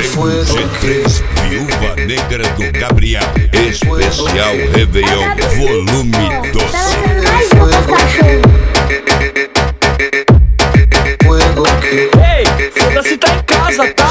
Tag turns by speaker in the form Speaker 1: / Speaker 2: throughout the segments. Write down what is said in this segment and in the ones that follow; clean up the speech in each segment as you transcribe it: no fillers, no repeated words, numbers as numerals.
Speaker 1: G3, Viúva Negra do Gabriel, especial Réveillon, volume 12.
Speaker 2: Ei, foda-se, tá em casa, tá?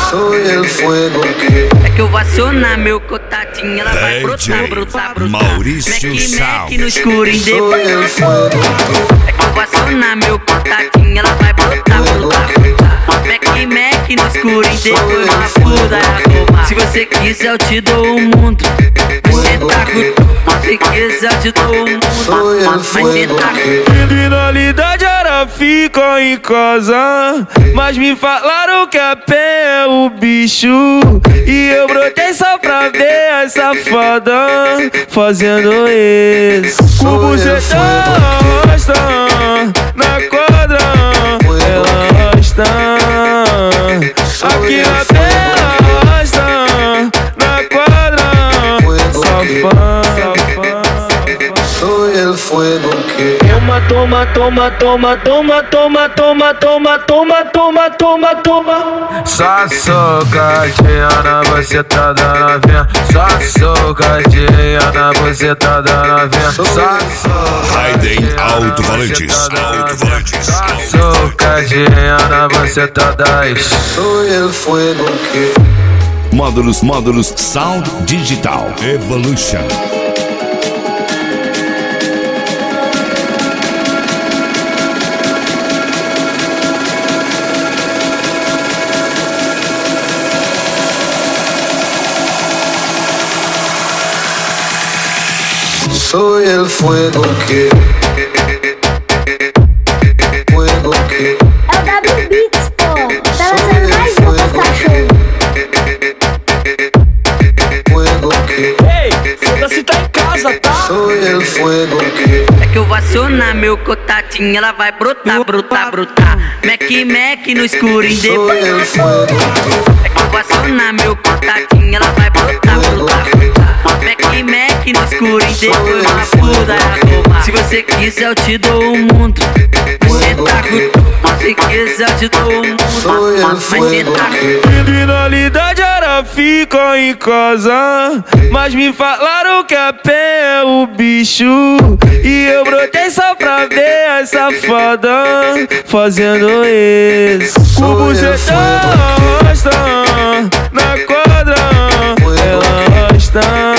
Speaker 3: É que eu vou acionar meu contatinho, ela vai brotar, brotar, brotar.
Speaker 1: Maurício
Speaker 3: Mac no escuro em depois. É que eu vou acionar meu contatinho, ela vai brotar, brotar, brotar. Mac no escuro em depois, uma puta roubar. Se você quiser eu te dou o mundo. Você tá com tudo. Se quiser eu te dou o mundo. Mas você tá com tudo.
Speaker 2: Criminalidade era fica em casa, mas me falaram que a pé é o bicho. E eu brotei só pra ver a safada fazendo isso. O bucetão ela gosta, na quadra ela gosta. Aqui na tela gosta, na quadra safada. Toma, toma, toma, toma, toma, toma, toma, toma, toma, toma, toma.
Speaker 4: Só socadinha na bucetada da novinha. Só socadinha na bucetada da novinha. Só
Speaker 1: Raiden Alto Valentis.
Speaker 4: Só socadinha na bucetada.
Speaker 1: Módulos Sound Digital Evolution.
Speaker 5: Soy el fuego que
Speaker 6: É o W Beats, pô. Tá lançando mais um pros cachorros.
Speaker 2: Ei, foda-se, tá em casa, tá?
Speaker 3: É que eu vou acionar meu contatinho, ela vai brotar, brotar, brotar. Mac no escuro em depois. É que eu vou acionar meu contatinho, ela vai brotar, brotar, brotar. Mac no escuro em depois, uma puta roubar. Se você quiser eu te dou o mundo. Você tá com tudo. Se quiser eu te dou o mundo. Mas você tá com tudo.
Speaker 2: Criminalidade era fica em casa, mas me falaram que a pé é o bicho. E eu brotei só pra ver a safada fazendo isso. O bucetão ela gosta, na quadra ela gosta.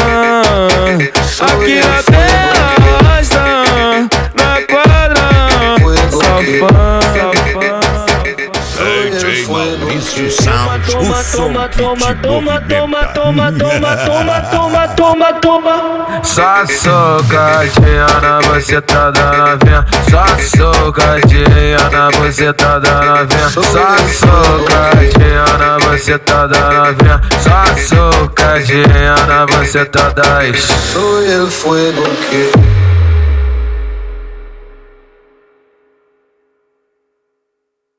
Speaker 2: Aqui na tela gosta, na quadra safada.
Speaker 1: DJ Maurício Sound, o som que te movimenta.
Speaker 4: Só socadinha na bucetada da novinha. Só socadinha na bucetada da novinha. Só socadinha na bucetada da novinha. Só socadinha na bucetada.
Speaker 5: Soy el fuego que